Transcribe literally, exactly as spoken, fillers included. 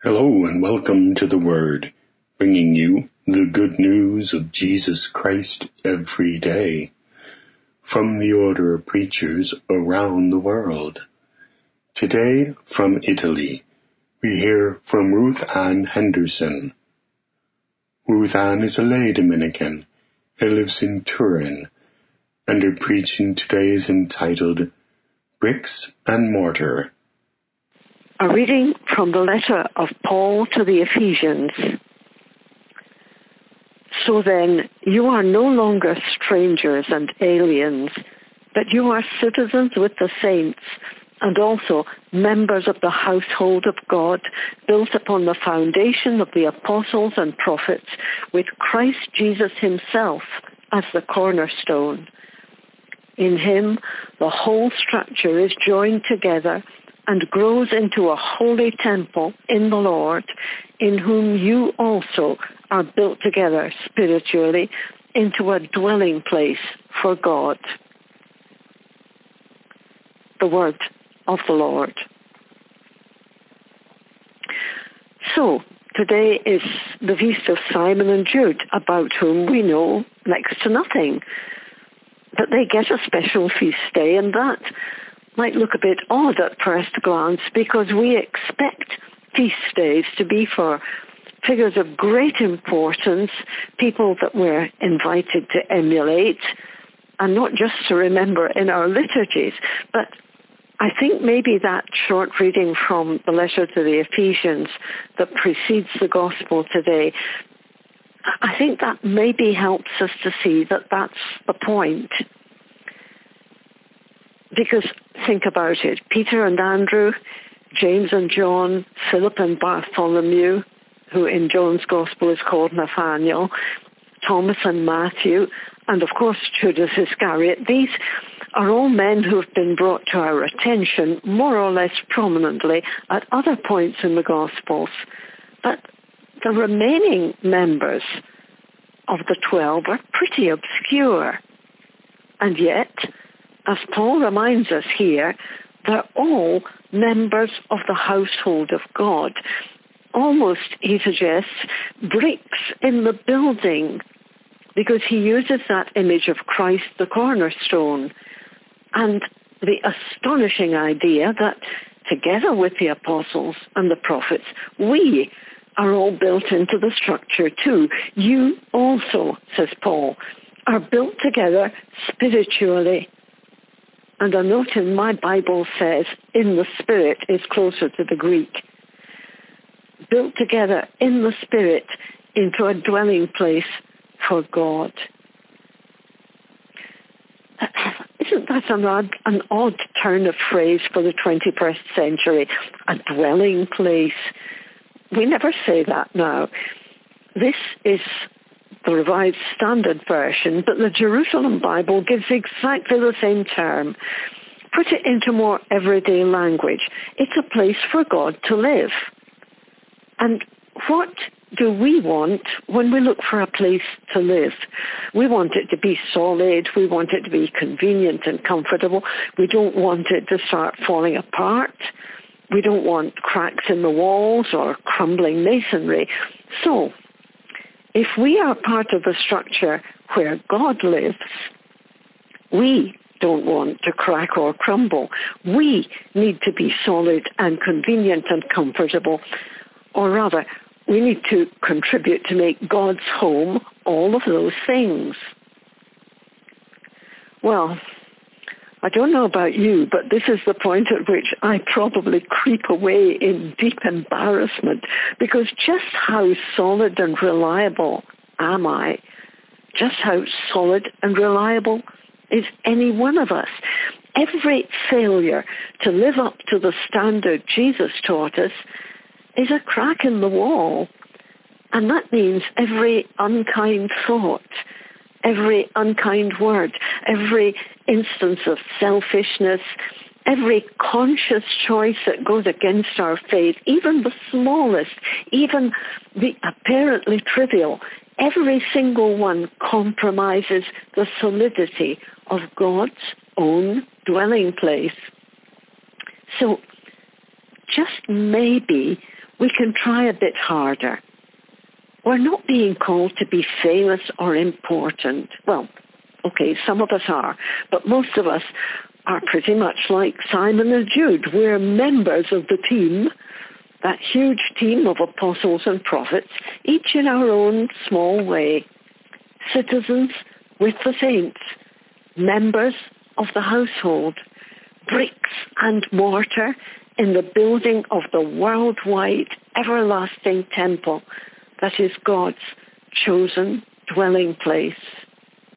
Hello and welcome to The Word, bringing you the good news of Jesus Christ every day from the order of preachers around the world. Today, from Italy, we hear from Ruth Ann Henderson. Ruth Ann is a lay Dominican who lives in Turin, and her preaching today is entitled Bricks and Mortar. A reading from the letter of Paul to the Ephesians. So then, you are no longer strangers and aliens, but you are citizens with the saints, and also members of the household of God, built upon the foundation of the apostles and prophets, with Christ Jesus himself as the cornerstone. In him, the whole structure is joined together and grows into a holy temple in the Lord, in whom you also are built together spiritually into a dwelling place for God. The word of the Lord. So, today is the feast of Simon and Jude, about whom we know next to nothing. But they get a special feast day, and that might look a bit odd at first glance, because we expect feast days to be for figures of great importance, people that we're invited to emulate, and not just to remember in our liturgies. But I think maybe that short reading from the letter to the Ephesians that precedes the Gospel today, I think that maybe helps us to see that that's the point. Because think about it, Peter and Andrew, James and John, Philip and Bartholomew, who in John's Gospel is called Nathaniel, Thomas and Matthew, and of course Judas Iscariot, these are all men who have been brought to our attention more or less prominently at other points in the Gospels. But the remaining members of the twelve are pretty obscure. And yet, as Paul reminds us here, they're all members of the household of God. Almost, he suggests, bricks in the building, because he uses that image of Christ the cornerstone, and the astonishing idea that together with the apostles and the prophets, we are all built into the structure too. You also, says Paul, are built together spiritually. And a note in my Bible says, in the Spirit is closer to the Greek. Built together in the Spirit into a dwelling place for God. Isn't that an odd, an odd turn of phrase for the twenty-first century? A dwelling place. We never say that now. This is the Revised Standard Version, but the Jerusalem Bible gives exactly the same term. Put it into more everyday language. It's a place for God to live. And what do we want when we look for a place to live? We want it to be solid. We want it to be convenient and comfortable. We don't want it to start falling apart. We don't want cracks in the walls or crumbling masonry. So, if we are part of the structure where God lives, we don't want to crack or crumble. We need to be solid and convenient and comfortable. Or rather, we need to contribute to make God's home all of those things. Well, I don't know about you, but this is the point at which I probably creep away in deep embarrassment, because just how solid and reliable am I? Just how solid and reliable is any one of us? Every failure to live up to the standard Jesus taught us is a crack in the wall. And that means every unkind thought, every unkind word, every instance of selfishness, every conscious choice that goes against our faith, even the smallest, even the apparently trivial, every single one compromises the solidity of God's own dwelling place. So just maybe we can try a bit harder. We're not being called to be famous or important. Well, okay, some of us are, but most of us are pretty much like Simon and Jude. We're members of the team, that huge team of apostles and prophets, each in our own small way. Citizens with the saints, members of the household, bricks and mortar in the building of the worldwide, everlasting temple that is God's chosen dwelling place.